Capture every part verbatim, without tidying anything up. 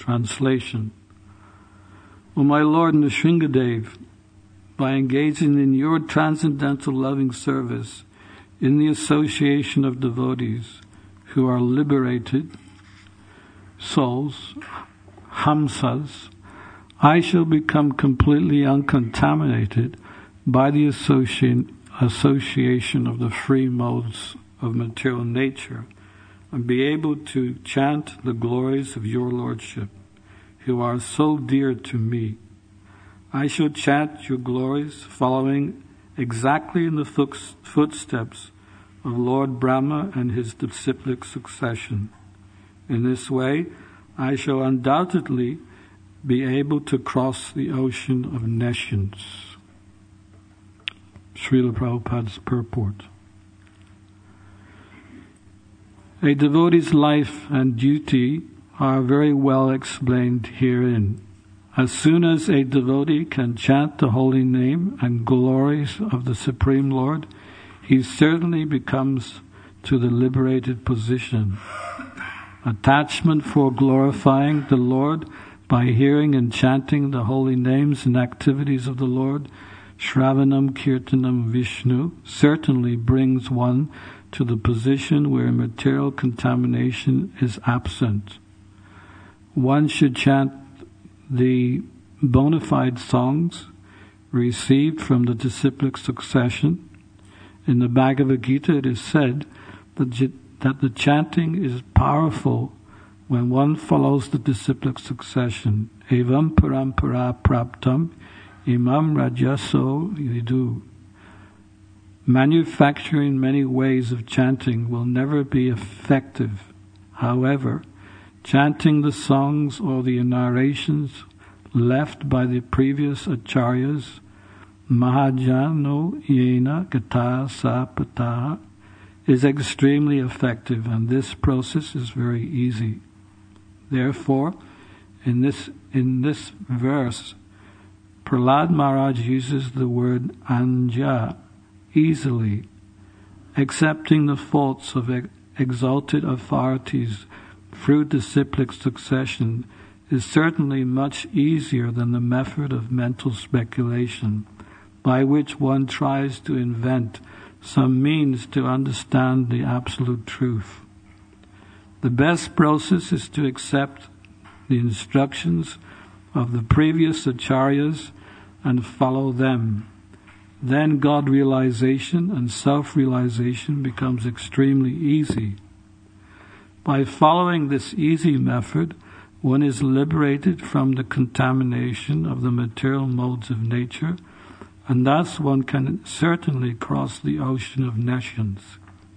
Translation. O my Lord Nrsingadev, by engaging in your transcendental loving service in the association of devotees who are liberated souls, hamsas, I shall become completely uncontaminated by the associ- association of the free modes of material nature, and be able to chant the glories of your Lordship, who are so dear to me. I shall chant your glories following exactly in the footsteps of Lord Brahma and his disciplic succession. In this way, I shall undoubtedly be able to cross the ocean of nescience. Srila Prabhupada's purport. A devotee's life and duty are very well explained herein. As soon as a devotee can chant the holy name and glories of the Supreme Lord, he certainly becomes to the liberated position. Attachment for glorifying the Lord by hearing and chanting the holy names and activities of the Lord, Shravanam Kirtanam Vishnu, certainly brings one to the position where material contamination is absent. One should chant the bona fide songs received from the disciplic succession. In the Bhagavad Gita it is said that, that the chanting is powerful when one follows the disciplic succession. Evam parampara praptam imam rajaso vidu. Manufacturing many ways of chanting will never be effective. However, chanting the songs or the narrations left by the previous acharyas, Mahajano yena gata sa pataha, is extremely effective, and this process is very easy. Therefore, in this in this verse, Prahlad Maharaj uses the word anja, easily, accepting the faults of ex- exalted authorities through disciplic succession is certainly much easier than the method of mental speculation, by which one tries to invent some means to understand the absolute truth. The best process is to accept the instructions of the previous acharyas and follow them. Then God realization and self-realization becomes extremely easy. By following this easy method, one is liberated from the contamination of the material modes of nature, and thus one can certainly cross the ocean of nescience,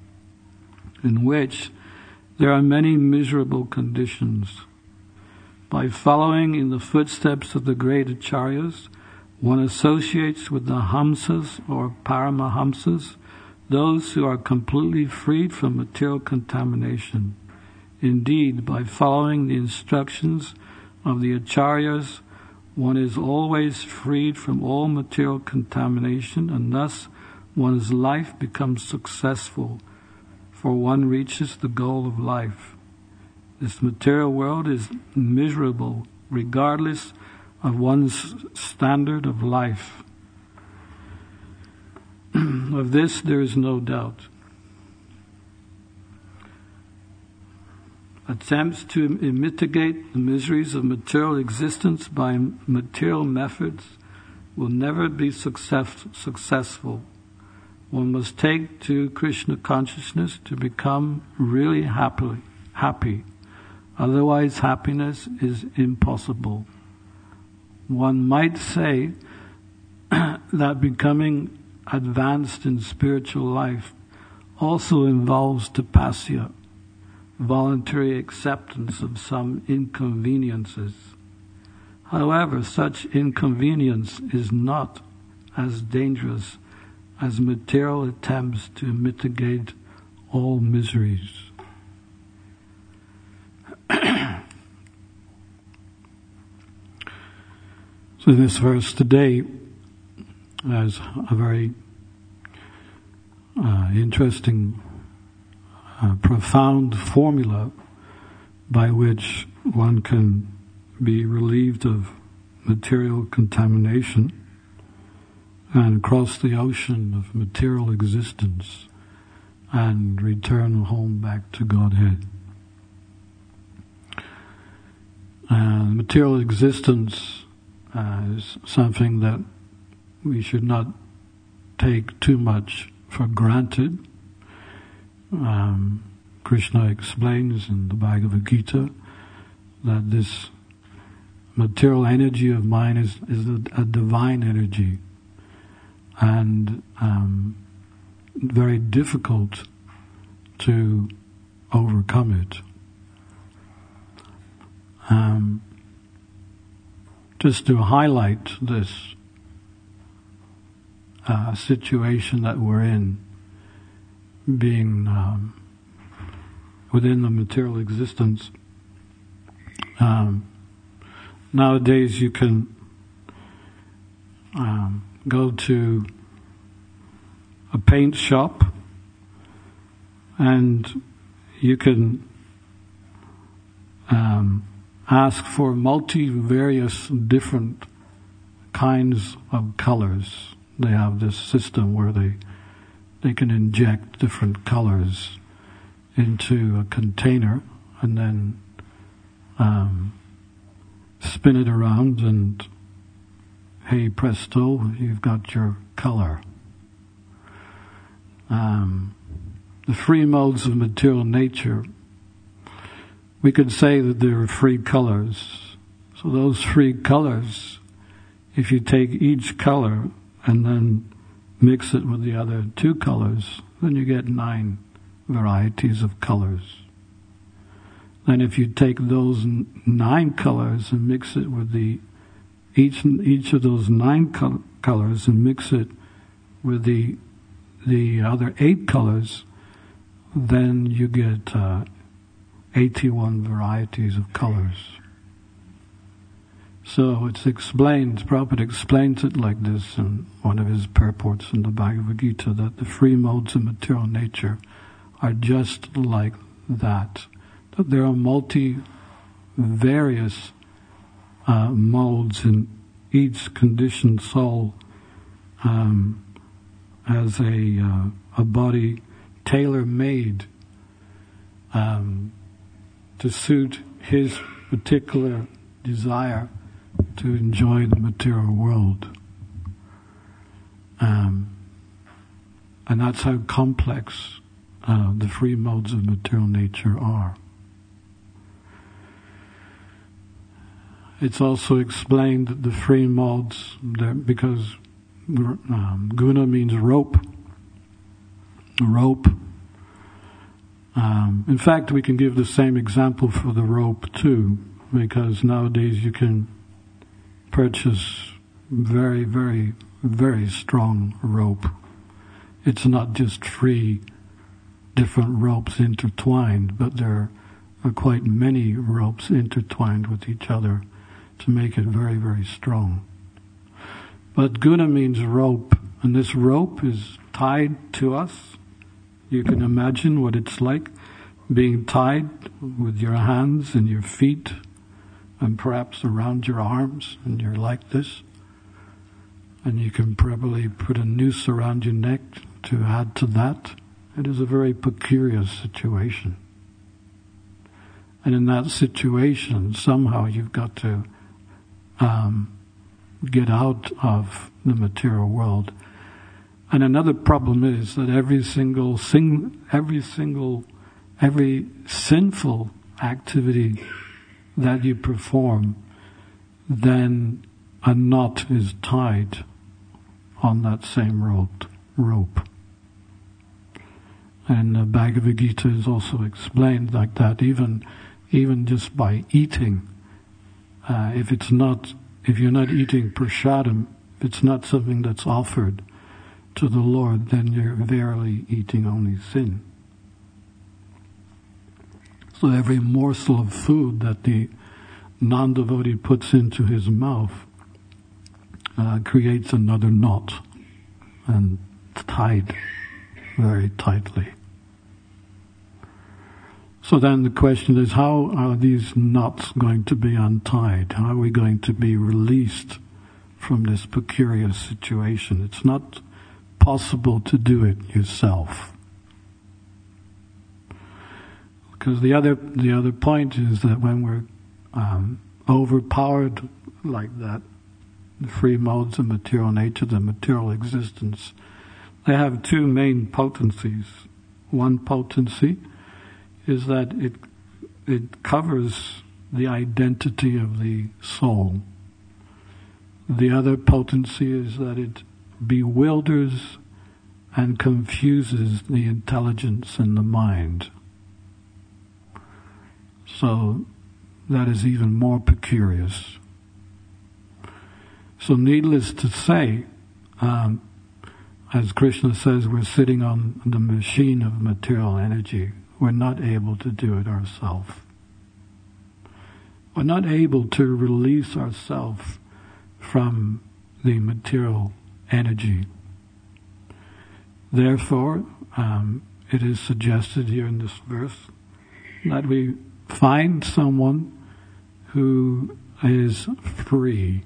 in which there are many miserable conditions. By following in the footsteps of the great acharyas, one associates with the hamsas or paramahamsas, those who are completely freed from material contamination. Indeed, by following the instructions of the acharyas, one is always freed from all material contamination, and thus one's life becomes successful, for one reaches the goal of life. This material world is miserable, regardless of one's standard of life. Of this there is no doubt. Attempts to mitigate the miseries of material existence by material methods will never be success, successful. One must take to Krishna consciousness to become really happy. happy. Otherwise, happiness is impossible. One might say that becoming advanced in spiritual life also involves tapasya, voluntary acceptance of some inconveniences. However, such inconvenience is not as dangerous as material attempts to mitigate all miseries. So this verse today has a very uh, interesting, uh, profound formula by which one can be relieved of material contamination and cross the ocean of material existence and return home back to Godhead. And material existence uh, is something that we should not take too much for granted. Um, Krishna explains in the Bhagavad Gita that this material energy of mine is, is a, a divine energy, and um, very difficult to overcome it. Um, just to highlight this uh, situation that we're in, being um, within the material existence, um, nowadays you can um, go to a paint shop and you can um, ask for multi-various different kinds of colors. They have this system where they they can inject different colors into a container and then um, spin it around, and hey presto, you've got your color. Um, the free modes of material nature, we could say that there are free colors. So those free colors, if you take each color and then mix it with the other two colors, then you get nine varieties of colors. Then if you take those n- nine colors and mix it with the each each of those nine col- colors and mix it with the the other eight colors, then you get uh, eighty-one varieties of colors. So it's explained, Prabhupada explains it like this in one of his purports in the Bhagavad Gita, that the free modes of material nature are just like that. That there are multi various uh, modes in each conditioned soul um, as a uh, a body tailor-made um, to suit his particular desire to enjoy the material world. Um, and that's how complex uh, the free modes of material nature are. It's also explained that the free modes, because um, guna means rope, rope. Um, in fact, we can give the same example for the rope too, because nowadays you can purchase very, very, very strong rope. It's not just free different ropes intertwined, but there are quite many ropes intertwined with each other to make it very, very strong. But guna means rope, and this rope is tied to us. You can imagine what it's like being tied with your hands and your feet and perhaps around your arms, and you're like this. And you can probably put a noose around your neck to add to that. It is a very peculiar situation. And in that situation, somehow you've got to um, get out of the material world. And another problem is that every single sing, every single, every sinful activity that you perform, then a knot is tied on that same rope. rope. And the Bhagavad Gita is also explained like that, even even just by eating. Uh, if it's not, if you're not eating prasadam, if it's not something that's offered to the Lord, then you're verily eating only sin. So every morsel of food that the non-devotee puts into his mouth uh, creates another knot and tied very tightly. So then the question is, how are these knots going to be untied? How are we going to be released from this precarious situation? It's not possible to do it yourself. Because the other the other point is that when we're um, overpowered like that, the free modes of material nature, the material existence, they have two main potencies. One potency is that it it covers the identity of the soul. The other potency is that it bewilders and confuses the intelligence and the mind. So that is even more precarious. So needless to say, um, as Krishna says, we're sitting on the machine of material energy. We're not able to do it ourselves. We're not able to release ourselves from the material energy. Therefore, um, it is suggested here in this verse that we find someone who is free.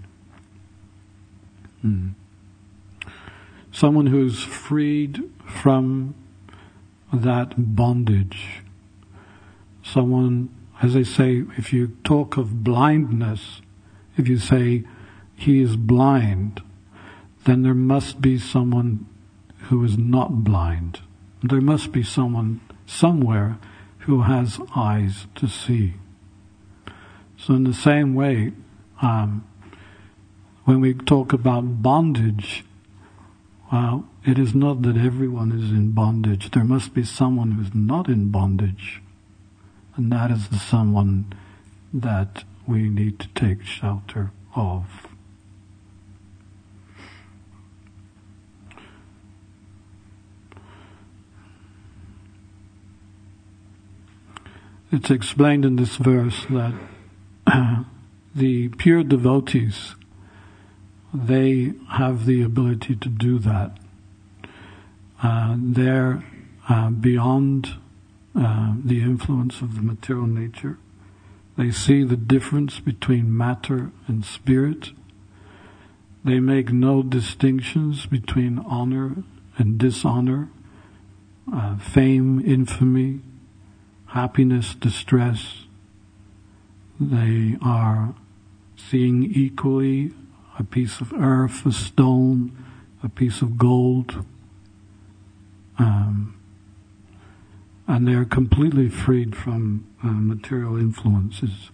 Hmm. Someone who's freed from that bondage. Someone, as I say, if you talk of blindness, if you say he is blind, then there must be someone who is not blind. There must be someone somewhere who has eyes to see. So in the same way, um, when we talk about bondage, well, it is not that everyone is in bondage. There must be someone who's not in bondage. And that is the someone that we need to take shelter of. It's explained in this verse that uh, the pure devotees, they have the ability to do that. Uh, they're uh, beyond uh, the influence of the material nature. They see the difference between matter and spirit. They make no distinctions between honor and dishonor, uh, fame, infamy, happiness, distress. They are seeing equally a piece of earth, a stone, a piece of gold. Um, and they're completely freed from uh, material influences.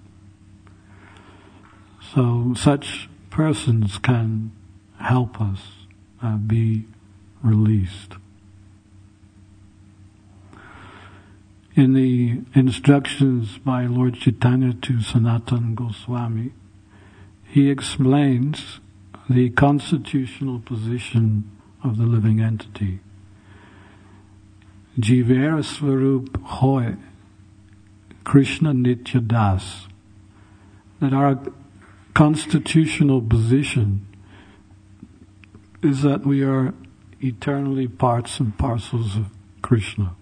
So such persons can help us uh, be released. In the instructions by Lord Chaitanya to Sanatana Goswami, he explains the constitutional position of the living entity. Jivera Svarup Hoy, Krishna Nitya Das, that our constitutional position is that we are eternally parts and parcels of Krishna.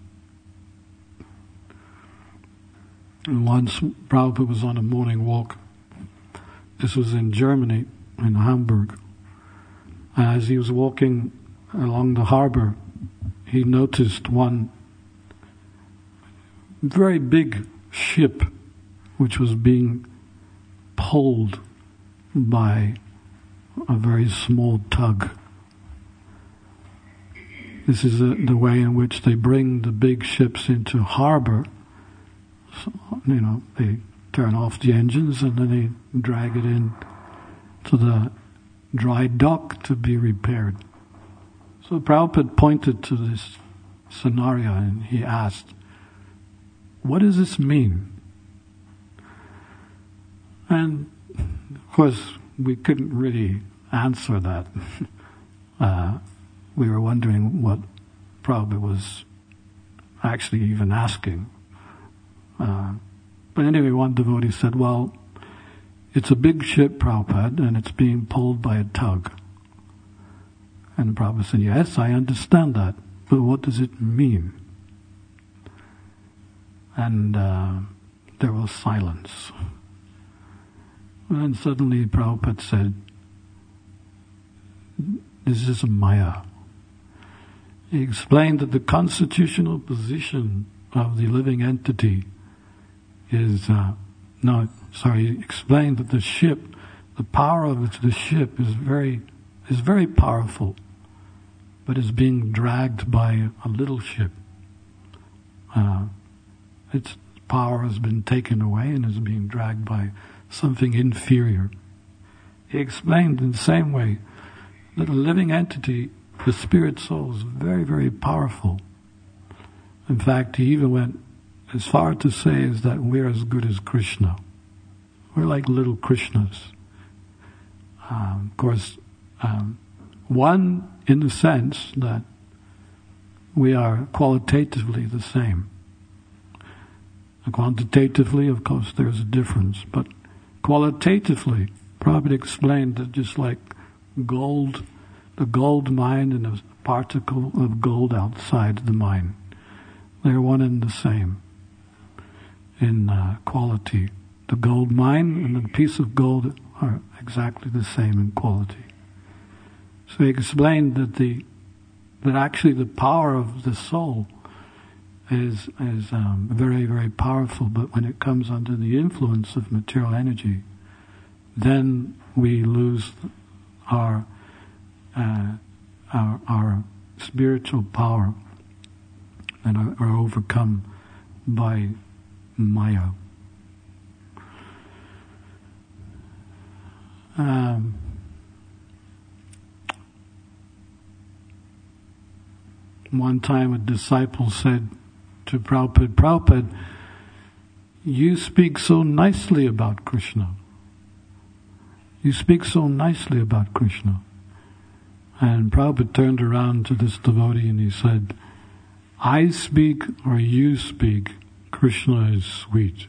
And once Prabhupada was on a morning walk. This was in Germany, in Hamburg. As he was walking along the harbor, he noticed one very big ship which was being pulled by a very small tug. This is the, the way in which they bring the big ships into harbor. So, you know, they turn off the engines and then they drag it in to the dry dock to be repaired. So Prabhupada pointed to this scenario and he asked, what does this mean? And of course we couldn't really answer that. uh, we were wondering what Prabhupada was actually even asking. Uh, but anyway, one devotee said, well, it's a big ship, Prabhupada, and it's being pulled by a tug. And Prabhupada said, yes, I understand that, but what does it mean? and uh, there was silence. And suddenly Prabhupada said, this is a Maya. He explained that the constitutional position of the living entity is, uh, no, sorry, he explained that the ship, the power of the ship is very, is very powerful, but is being dragged by a little ship. Uh, its power has been taken away and is being dragged by something inferior. He explained in the same way that a living entity, the spirit soul, is very, very powerful. In fact, he even went as far to say is that we're as good as Krishna. We're like little Krishnas. Um, of course, um, one in the sense that we are qualitatively the same. Quantitatively, of course, there's a difference, but qualitatively, Prabhupada explained that just like gold, the gold mine and a particle of gold outside the mine, they're one and the same in uh, quality. The gold mine and the piece of gold are exactly the same in quality. So he explained that the that actually the power of the soul is is um, very, very powerful, but when it comes under the influence of material energy, then we lose our uh, our, our spiritual power and are, are overcome by Maya. Um, one time a disciple said to Prabhupada, Prabhupada, you speak so nicely about Krishna. You speak so nicely about Krishna. And Prabhupada turned around to this devotee and he said, I speak or you speak, Krishna is sweet.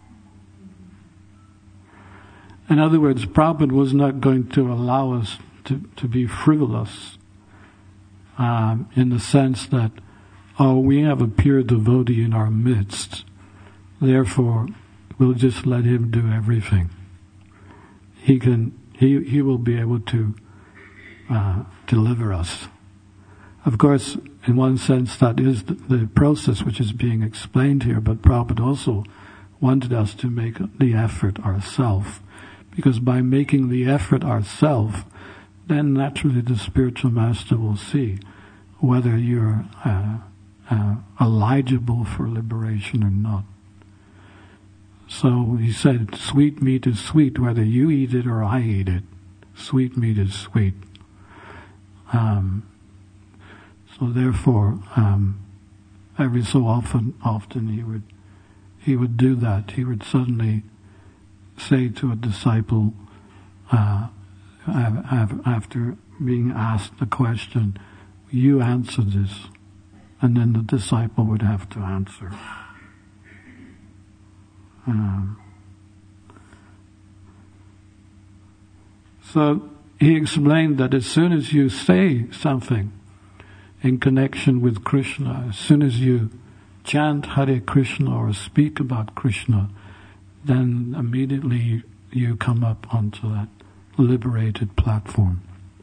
In other words, Prabhupada was not going to allow us to, to be frivolous um, in the sense that, oh, we have a pure devotee in our midst, therefore we'll just let him do everything. He can, he, he will be able to uh, deliver us. Of course, in one sense, that is the, the process which is being explained here, but Prabhupada also wanted us to make the effort ourselves, because by making the effort ourselves, then naturally the spiritual master will see whether you're uh, uh, eligible for liberation or not. So he said, sweet meat is sweet, whether you eat it or I eat it. Sweet meat is sweet. Um, so therefore, um, every so often, often he would, he would do that. He would suddenly say to a disciple, uh, after being asked the question, you answer this, and then the disciple would have to answer. Um, so he explained that as soon as you say something in connection with Krishna, as soon as you chant Hare Krishna or speak about Krishna, then immediately you come up onto that liberated platform.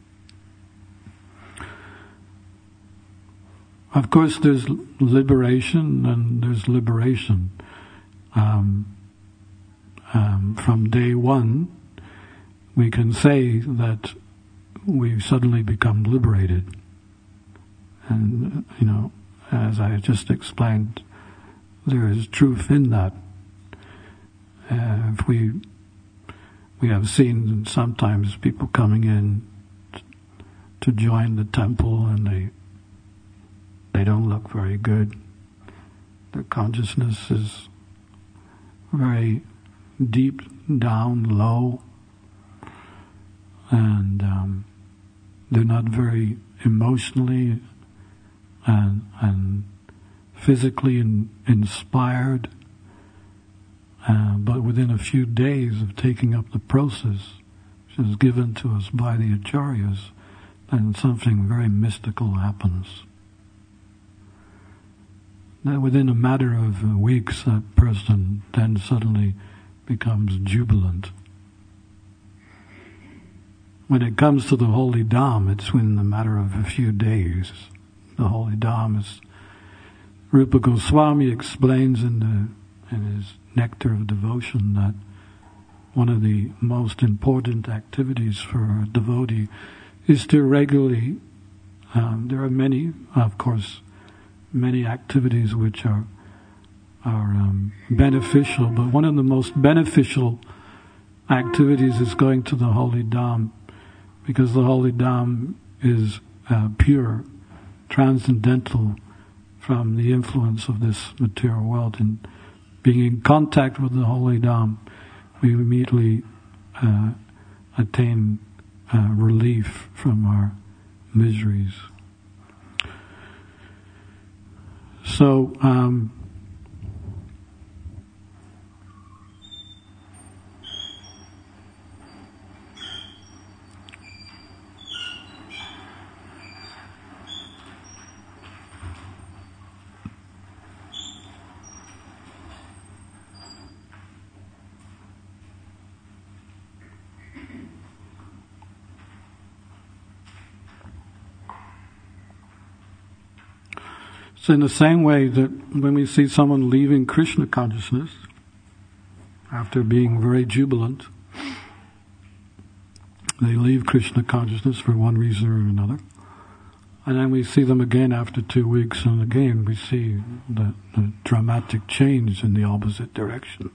Of course, there's liberation and there's liberation. Um, um, from day one, we can say that we suddenly become liberated. And, you know, as I just explained, there is truth in that. Uh, if we we have seen sometimes people coming in t- to join the temple and they they don't look very good. Their consciousness is very deep down, low, and um, they're not very emotionally and and physically in, inspired. Uh, but within a few days of taking up the process, which is given to us by the acharyas, then something very mystical happens. that within a matter of weeks that person then suddenly becomes jubilant. When it comes to the Holy Dham, it's within a matter of a few days. The Holy Dham is, Rupa Goswami explains in the in his Nectar of Devotion that one of the most important activities for a devotee is to regularly, um, there are many, of course, many activities which are are um, beneficial, but one of the most beneficial activities is going to the Holy Dham, because the Holy Dham is uh, pure, transcendental from the influence of this material world. And being in contact with the Holy Dham, we immediately uh, attain uh, relief from our miseries. So, um, So in the same way that when we see someone leaving Krishna consciousness, after being very jubilant, they leave Krishna consciousness for one reason or another, and then we see them again after two weeks, and again we see the, the dramatic change in the opposite direction.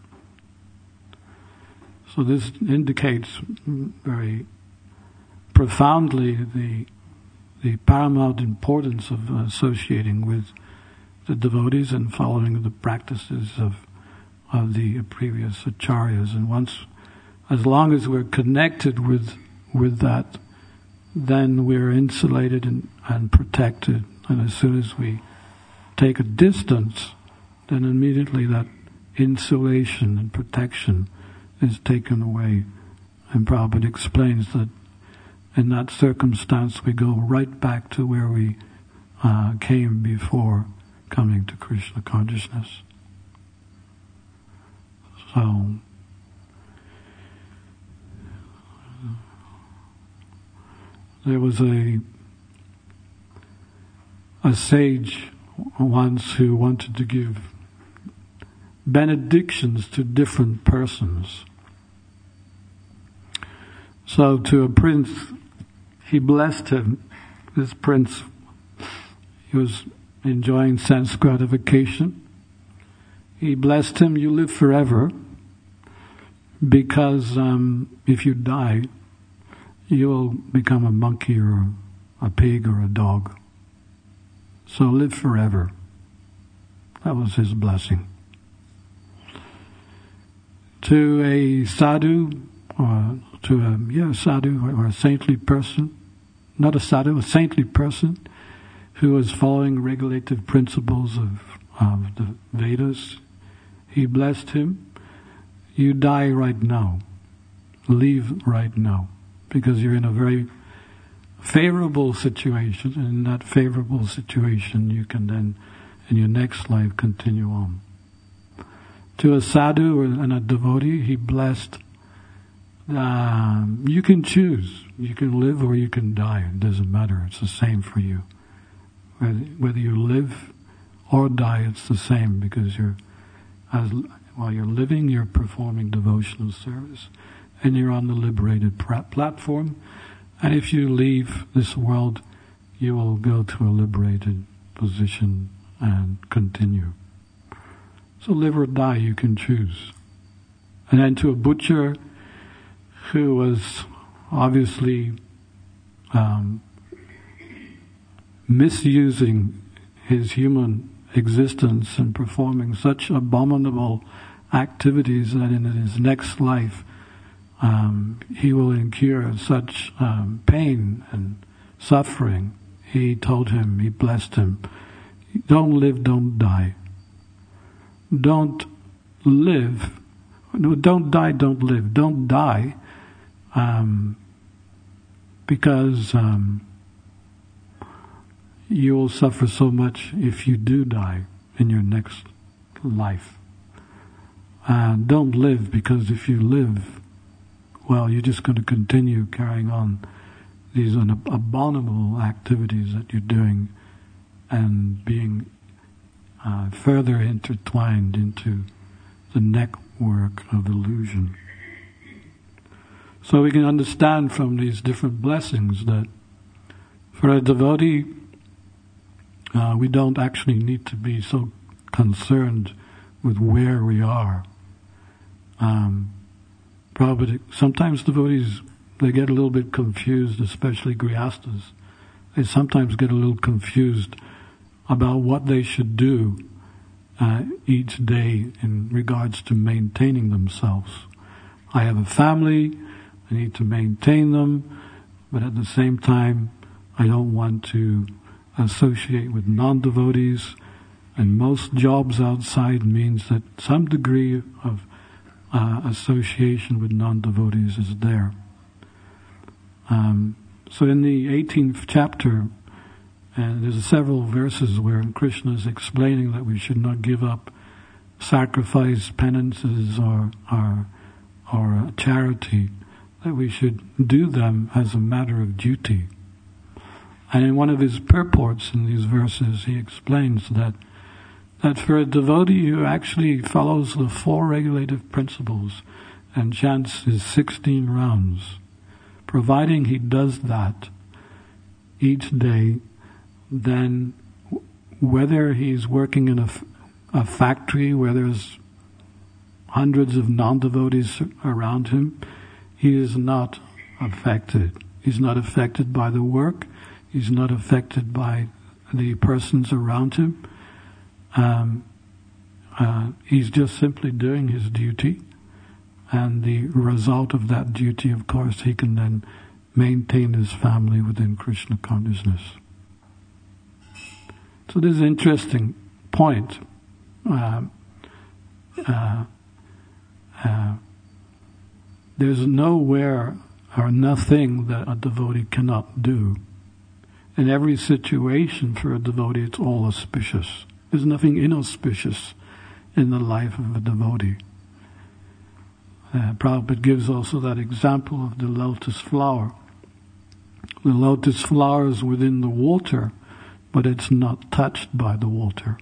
So this indicates very profoundly the the paramount importance of associating with the devotees and following the practices of of the previous acharyas. And once, as long as we're connected with with that, then we're insulated and, and protected. And as soon as we take a distance, then immediately that insulation and protection is taken away. And Prabhupada explains that in that circumstance, we go right back to where we uh, came before coming to Krishna consciousness. So, there was a a sage once who wanted to give benedictions to different persons. So to a prince, he blessed him. This prince, he was enjoying sense gratification. He blessed him, you live forever, because um, if you die, you will become a monkey or a pig or a dog. So live forever. That was his blessing. To a sadhu, or to a yeah, sadhu or a saintly person, not a sadhu, a saintly person who was following regulative principles of, of the Vedas, he blessed him. You die right now. Leave right now. Because you're in a very favorable situation, and in that favorable situation you can then, in your next life, continue on. To a sadhu and a devotee, he blessed, um, you can choose. You can live or you can die. It doesn't matter. It's the same for you. Whether, whether you live or die, it's the same, because you're, as while you're living, you're performing devotional service, and you're on the liberated pra- platform. And if you leave this world, you will go to a liberated position and continue. So live or die, you can choose. And then to a butcher who was obviously um, misusing his human existence and performing such abominable activities that in his next life um, he will incur such um, pain and suffering. He told him, he blessed him, don't live, don't die. Don't live, no, don't die, don't live. Don't die um, because um, you will suffer so much if you do die. in your next life. Uh, don't live, because if you live, well, you're just going to continue carrying on these un- abominable activities that you're doing and being uh, further intertwined into the network of illusion. So we can understand from these different blessings that for a devotee, uh, we don't actually need to be so concerned with where we are. Um, probably sometimes devotees, they get a little bit confused, especially grihastas. They sometimes get a little confused about what they should do uh, each day in regards to maintaining themselves. I have a family, I need to maintain them, but at the same time, I don't want to associate with non-devotees, and most jobs outside means that some degree of uh, association with non-devotees is there. Um, so in the eighteenth chapter, and there's several verses where Krishna is explaining that we should not give up sacrifice, penances, or or, or charity, that we should do them as a matter of duty. And in one of his purports in these verses, he explains that that for a devotee who actually follows the four regulative principles and chants his sixteen rounds, providing he does that each day, then whether he's working in a, a factory where there's hundreds of non-devotees around him, he is not affected. He's not affected by the work. He's not affected by the persons around him. Um, uh, he's just simply doing his duty, and the result of that duty, of course, he can then maintain his family within Krishna consciousness. So this is an interesting point. Uh, uh, uh, there's nowhere or nothing that a devotee cannot do. In every situation for a devotee, it's all auspicious. There's nothing inauspicious in the life of a devotee. Uh, Prabhupada gives also that example of the lotus flower. The lotus flower is within the water, but it's not touched by the water.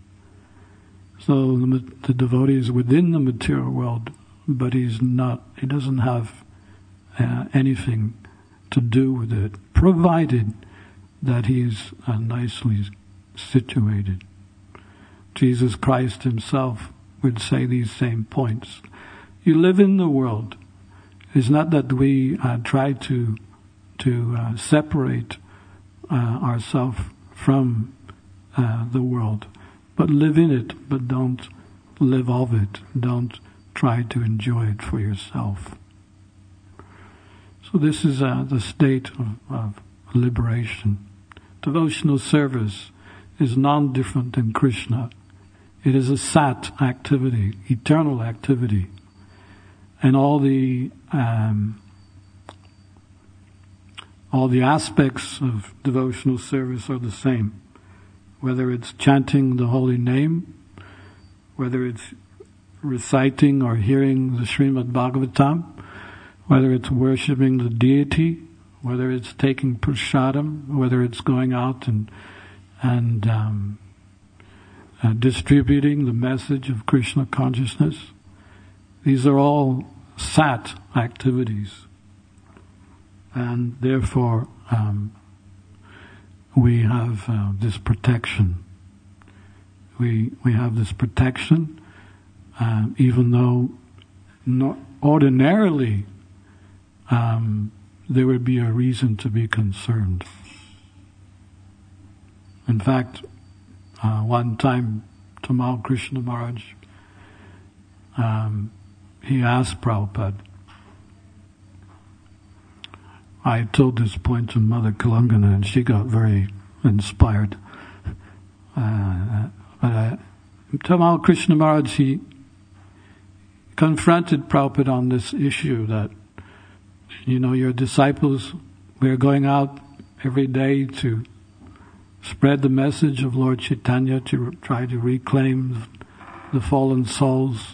So the, the devotee is within the material world, but he's not, he doesn't have uh, anything to do with it, provided that he's uh, nicely situated. Jesus Christ himself would say these same points. You live in the world. It's not that we uh, try to to uh, separate uh, ourselves from uh, the world, but live in it, but don't live of it. Don't try to enjoy it for yourself. So this is uh, the state of, of liberation. Devotional service is non-different than Krishna. It is a sat activity, eternal activity. And all the um, all the aspects of devotional service are the same. Whether it's chanting the holy name, whether it's reciting or hearing the Srimad Bhagavatam, whether it's worshipping the deity, whether it's taking prasadam, whether it's going out and and um, uh, distributing the message of Krishna consciousness. These are all sat activities, and therefore um, we have uh, this protection. We we have this protection, uh, even though not ordinarily um, there would be a reason to be concerned. In fact, uh, one time, Tamal Krishna Maharaj, um, he asked Prabhupada, I told this point to Mother Kalangana, and she got very inspired. Uh, but uh, Tamal Krishna Maharaj, he confronted Prabhupada on this issue that, you know, your disciples, we're going out every day to spread the message of Lord Chaitanya, to re- try to reclaim the fallen souls.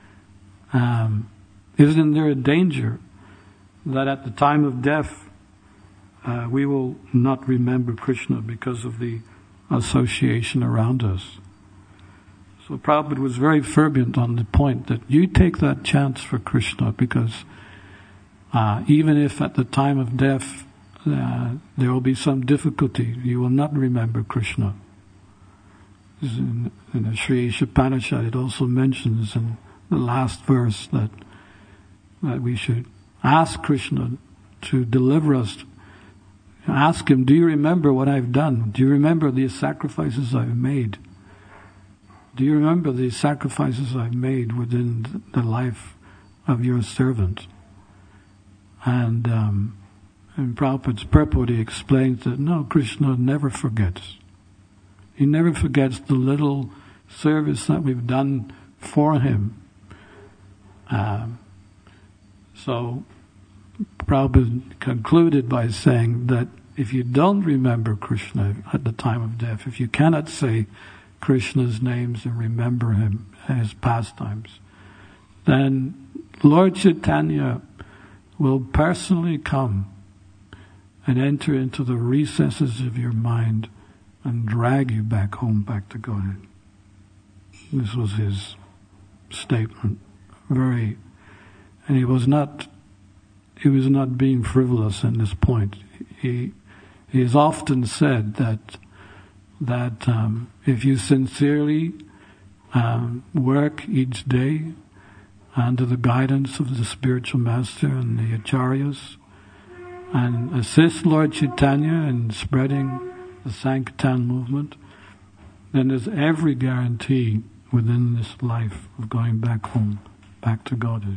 Um, isn't there a danger that at the time of death uh, we will not remember Krishna because of the association around us? So Prabhupada was very fervent on the point that you take that chance for Krishna, because uh, even if at the time of death uh, there will be some difficulty, you will not remember Krishna. In, in the Sri Ishopanishad it also mentions in the last verse that, that we should ask Krishna to deliver us. Ask him, do you remember what I've done? Do you remember the sacrifices I've made? Do you remember the sacrifices I've made within the life of your servant? And um, in Prabhupada's purport he explains that no, Krishna never forgets. He never forgets the little service that we've done for him. Um, so Prabhupada concluded by saying that if you don't remember Krishna at the time of death, if you cannot say Krishna's names and remember him and his pastimes, then Lord Chaitanya will personally come and enter into the recesses of your mind and drag you back home, back to Godhead. This was his statement. Very, and he was not, he was not being frivolous in this point. He, he has often said that that um, if you sincerely um, work each day under the guidance of the spiritual master and the acharyas, and assist Lord Chaitanya in spreading the Sankirtan movement, then there's every guarantee within this life of going back home, back to Godhead.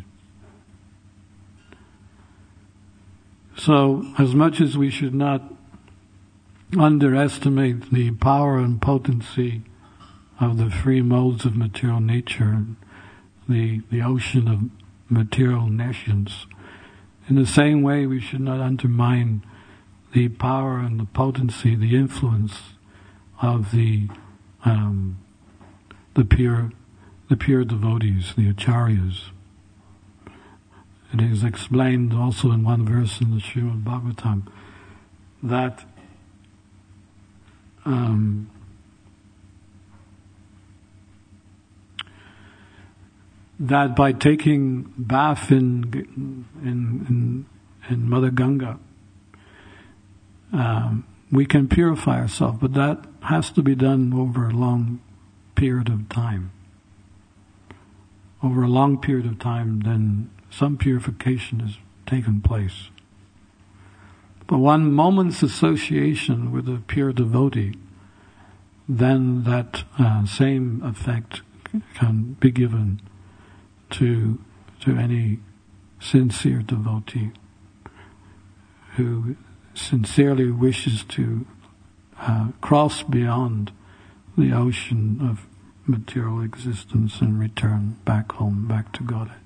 So, as much as we should not underestimate the power and potency of the three modes of material nature, the, the ocean of material nations, in the same way we should not undermine the power and the potency, the influence of the um, the pure the pure devotees, the acharyas. It is explained also in one verse in the Srimad Bhagavatam that um, that by taking bath in in in, in Mother Ganga, um, we can purify ourselves, but that has to be done over a long period of time. Over a long period of time, then some purification has taken place. But one moment's association with a pure devotee, then that uh, same effect can be given to to any sincere devotee who sincerely wishes to uh, cross beyond the ocean of material existence and return back home, back to Godhead.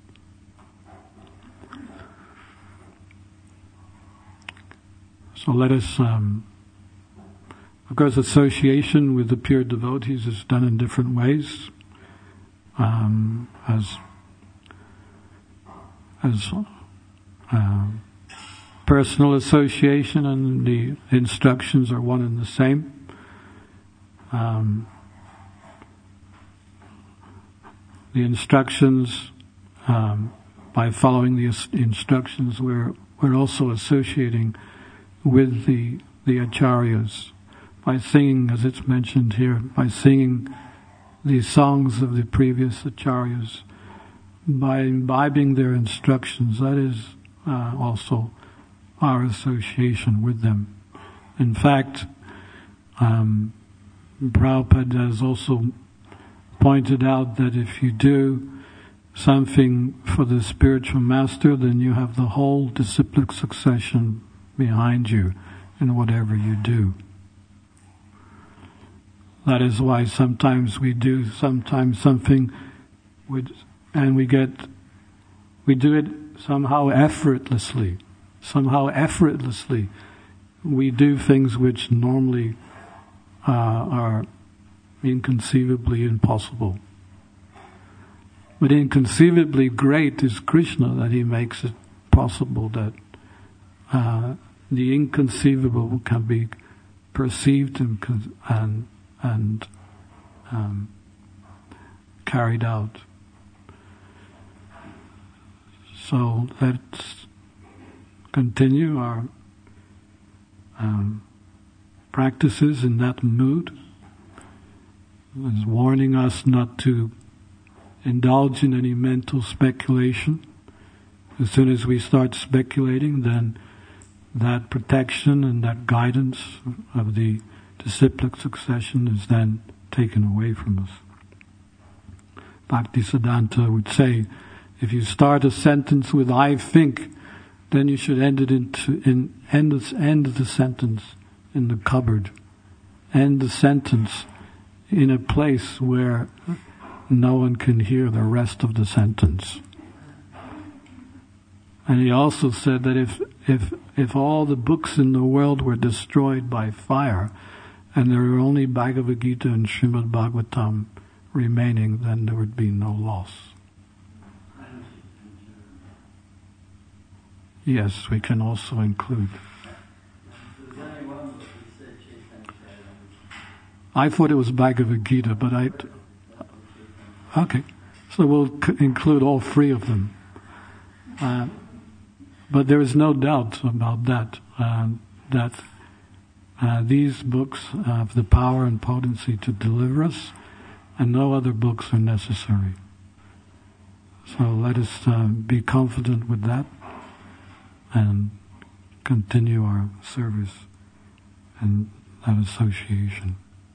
So let us, um, of course, association with the pure devotees is done in different ways, um, as as uh, personal association and the instructions are one and the same. Um, the instructions, um, by following the instructions, we're we're also associating with the the acharyas by singing, as it's mentioned here, by singing the songs of the previous acharyas, by imbibing their instructions. That is uh, also our association with them. In fact, um, Prabhupada has also pointed out that if you do something for the spiritual master, then you have the whole disciplic succession behind you in whatever you do. That is why sometimes we do sometimes something with, and we get, we do it somehow effortlessly. Somehow effortlessly we do things which normally uh, are inconceivably impossible. But inconceivably great is Krishna, that he makes it possible that uh, the inconceivable can be perceived and and, and um, carried out. So let's continue our um, practices in that mood. It's warning us not to indulge in any mental speculation. As soon as we start speculating, then that protection and that guidance of the disciplic succession is then taken away from us. Bhaktisiddhanta would say, if you start a sentence with "I think," then you should end it into in end the, end the sentence in the cupboard. End the sentence in a place where no one can hear the rest of the sentence. And he also said that if if if all the books in the world were destroyed by fire, and there were only Bhagavad Gita and Srimad Bhagavatam remaining, then there would be no loss. Yes, we can also include. I thought it was Bhagavad Gita, but I... Okay, so we'll c- include all three of them. Uh, but there is no doubt about that, uh, that uh, these books have the power and potency to deliver us, and no other books are necessary. So let us uh, be confident with that and continue our service and that association.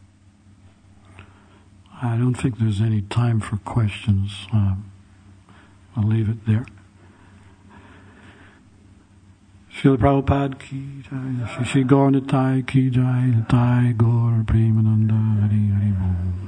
I don't think there's any time for questions. Uh, I'll leave it there. Srila Prabhupada ki jai, Shri Gaura Nitai ki jai, Nitai Gaur Premananda Hari Hari Bol.